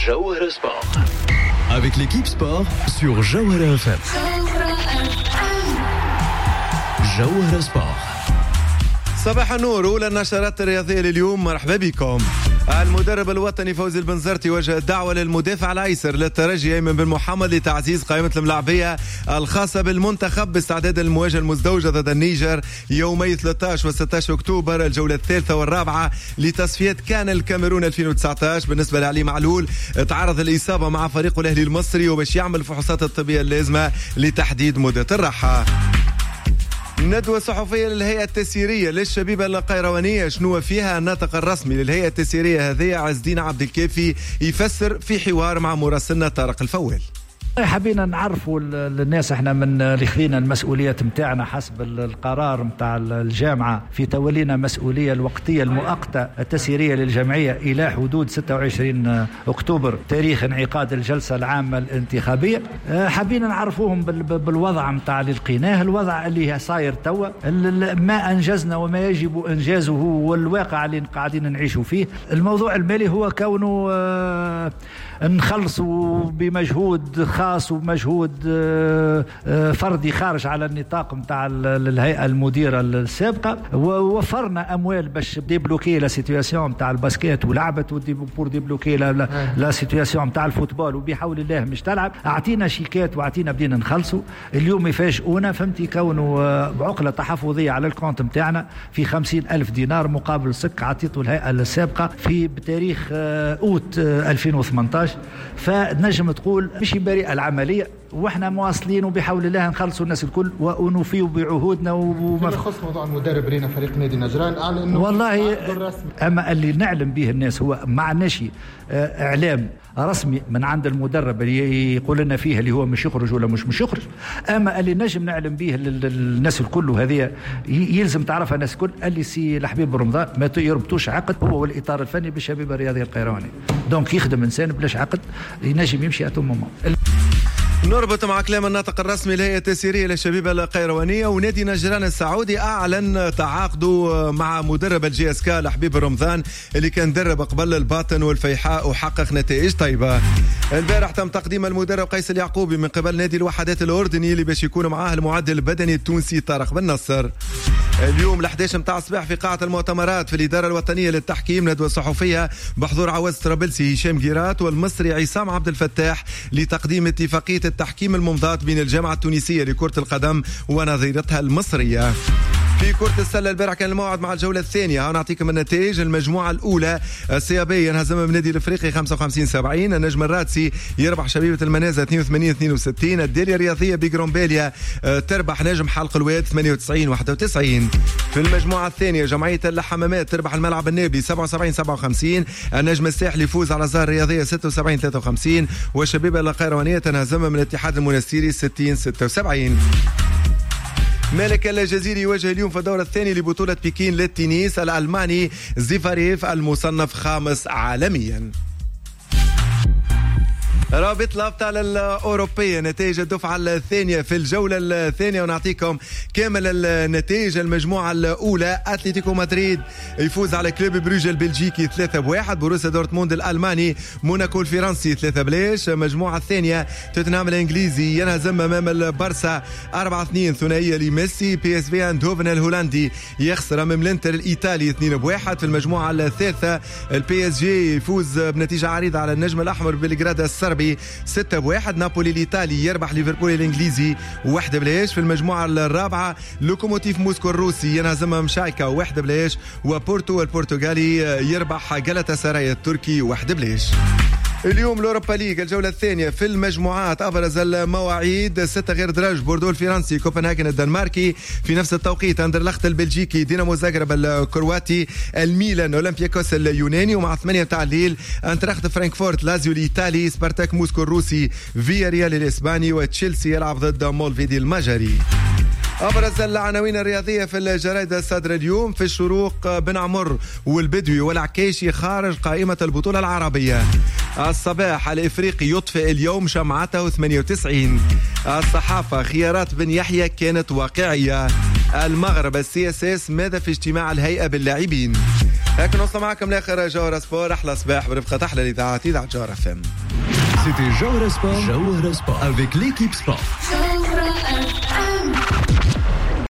Jawahara Sport. Avec l'équipe sport sur Jawahara FM. Jawahara Sport. صباح النور. أولى النشرات الرياضية لليوم، مرحبا بكم. المدرب الوطني فوزي البنزرتي وجه دعوة للمدافع الأيسر للترجي أيمن بن محمد لتعزيز قائمة الملاعبية الخاصة بالمنتخب باستعداد المواجهة المزدوجة ضد النيجر يومي 13 و 16 أكتوبر، الجولة الثالثة والرابعة لتصفية كان الكاميرون 2019. بالنسبة لعلي معلول تعرض الإصابة مع فريقه الأهلي المصري وباش يعمل الفحوصات الطبية اللازمة لتحديد مدة الراحة. ندوة صحفية للهيئة التسييرية للشبيبة القيروانية، شنو فيها الناطق الرسمي للهيئة التسييرية هذه عز الدين عبد الكافي يفسر في حوار مع مراسلنا طارق الفوال. حبينا نعرفوا للناس احنا من اللي خذينا المسؤوليات متاعنا حسب القرار متاع الجامعة في تولينا مسؤولية الوقتية المؤقتة التسييرية للجمعية إلى حدود 26 أكتوبر تاريخ انعقاد الجلسة العامة الانتخابية. حبينا نعرفوهم بالوضع متاع اللي لقيناه، الوضع اللي صاير توا، ما أنجزنا وما يجب إنجازه والواقع اللي قاعدين نعيشوا فيه. الموضوع المالي هو كونه نخلصوا بمجهود خاص ومجهود فردي خارج على النطاق متاع الهيئة المديرة السابقة، ووفرنا أموال باش ديبلوكي لا سيتواسيون متاع الباسكيت ولعبت بور ديبلوكي لا سيتواسيون متاع الفوتبول، وبحول الله مش تلعب. أعطينا شيكات وأعطينا بدينا نخلصوا. اليوم يفاجئونا فهمتي كونه بعقلة تحفظية على الكونت متاعنا في 50,000 دينار مقابل سك عطيته الهيئة السابقة في بتاريخ أوت 2018. فنجم تقول مش بريئة العملية، واحنا مواصلين وبحول الله نخلصوا الناس الكل ونوفيوا بعهودنا. وما يخص موضوع المدرب لينا فريق نادي نجران اعلن انه والله اما اللي نعلم به الناس هو معناش اعلام رسمي من عند المدرب اللي يقول لنا فيه اللي هو مش يخرج ولا مش يخرج. اما اللي نجم نعلم به للناس الكل، وهذه يلزم تعرفها الناس الكل، اللي سي الحبيب رمضان ما يربطوش عقد هو والاطار الفني بالشبيبه الرياضيه القيروانيه. دونك يخدم انسان بلاش عقد ينجم يمشي اتوم. نربط مع كلام الناطق الرسمي للهيئة التسييرية للشبيبة القيروانية، ونادي نجران السعودي أعلن تعاقده مع مدرب الجي اس كا الحبيب رمضان اللي كان درب قبل الباطن والفيحاء وحقق نتائج طيبة. البارح تم تقديم المدرب قيس اليعقوبي من قبل نادي الوحدات الأردني اللي باش يكون معاه المعدل البدني التونسي طارق بن نصر. اليوم 11 متاع الصباح في قاعة المؤتمرات في الإدارة الوطنية للتحكيم ندوة صحفية بحضور عوض طرابلسي هشام جيرات والمصري عصام عبد الفتاح لتقديم اتفاقية التحكيم الممضاة بين الجامعة التونسية لكرة القدم ونظيرتها المصرية. في كرة السلة البارح كان الموعد مع الجولة الثانية. نعطيكم النتائج. المجموعة الأولى السيابي ينهزم من النادي الأفريقي 55-70. النجم الرادسي يربح شبيبة المنازة 82-62. الدالية الرياضية بيجرومبيليا تربح نجم حلق الواد 98-91. في المجموعة الثانية جمعية الحمامات تربح الملعب النابي 77-57. النجم الساحلي يفوز على زهر الرياضية 76-53. والشبيبة القيروانية تنهزم من الاتحاد المنستيري 60-76. مالك الجزيري يواجه اليوم في الدورة الثانية لبطولة بكين للتنس الألماني زيفاريف المصنف خامس عالميا. رابط الأبطال الأوروبية نتائج الدفعة الثانية في الجولة الثانية، ونعطيكم كامل النتائج. المجموعة الأولى أتلتيكو مدريد يفوز على كلوب بروج البلجيكي 3-1. بروسيا دورتموند الألماني موناكو الفرنسي 3-0. المجموعة الثانية توتنهام الإنجليزي ينهزم أمام البارسا 4-2 ثنائية لميسي. بي اس في اندهوفن الهولندي يخسر أمام الانتر الإيطالي 2-1. في المجموعة الثالثة البي اس جي يفوز بنتيجة عريضة على النجم الأحمر بلغراد السربي 6-1. نابولي الإيطالي يربح ليفربول الإنجليزي 1-0. في المجموعة الرابعة لوكوموتيف موسكو الروسي ينهزم مشايكا 1-0. وبورتو البرتغالي يربح غالاتا سراي التركي 1-0. اليوم الأوروبا ليج الجولة الثانية في المجموعات. أبرز المواعيد 6 غير درج بوردو الفرنسي كوبنهاجن الدنماركي في نفس التوقيت أندرلخت البلجيكي دينامو زاغرب الكرواتي الميلان أولمبياكوس اليوناني. ومع 8 متاع الليل أنتراخت فرانكفورت لازيو الإيطالي سبارتاك موسكو الروسي فيا ريال الإسباني وتشيلسي يلعب ضد مولفيدي المجري. أبرز العناوين الرياضية في الجرائد الصادرة اليوم. في الشروق بن عمر والبدوي والعكيشي خارج قائمة البطولة العربية. الصباح الإفريقي يطفئ اليوم شمعته 98. الصحافة خيارات بن يحيى كانت واقعية. المغرب السي اس اس ماذا في اجتماع الهيئة باللاعبين. هيك نوصل معكم لاخر جوهرة سبور. احلى صباح برفقة احلى الاذاعات اذاعة جوهرة FM. C'était Jawara Sport avec l'équipe sport.